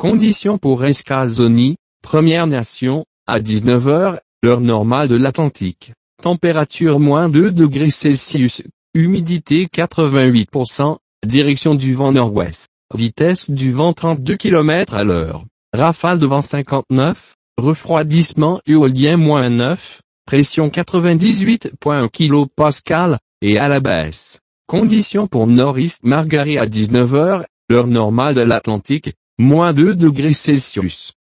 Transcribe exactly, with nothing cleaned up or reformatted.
Conditions pour Escazoni, Première Nation, à dix-neuf heures, heure normale de l'Atlantique. Température moins deux degrés Celsius, humidité quatre-vingt-huit pour cent, direction du vent nord-ouest, vitesse du vent trente-deux kilomètres à l'heure, rafale de vent cinquante-neuf, refroidissement éolien moins neuf, pression quatre-vingt-dix-huit virgule un kilopascal, et à la baisse. Conditions pour Nord-East Margaret à dix-neuf heures, heure normale de l'Atlantique, moins deux degrés Celsius.